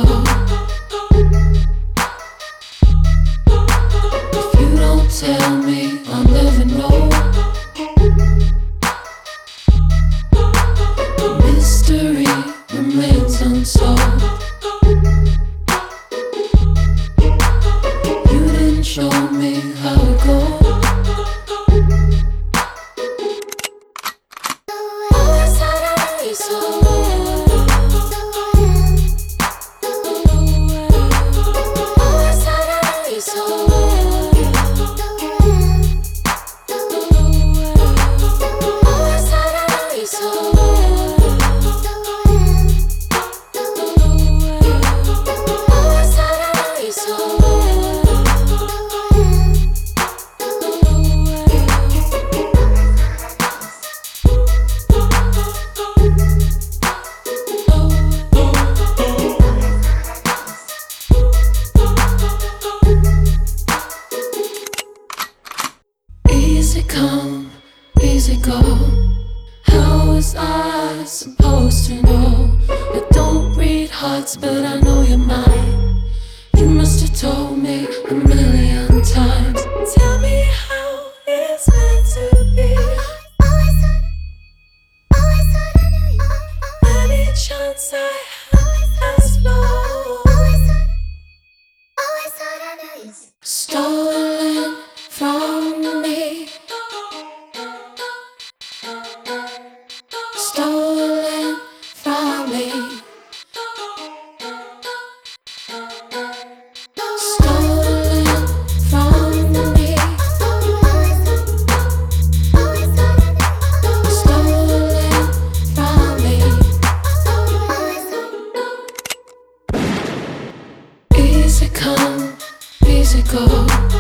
If you don't tell me, I'll never know. The mystery remains unsolved. You didn't show me how it goes. Always thought I knew you so well. Always thought I knew you so well. Always thought I knew you so well. Always thought I knew you so well. Easy come, easy go. How was I supposed to know? I don't read hearts, but I know you're mine. You must have told me a million times. Tell me how it's meant to be. Any chance I have has flown. Stolen from me. Stolen from me. Stolen from me. Stolen from me. Easy come, easy go.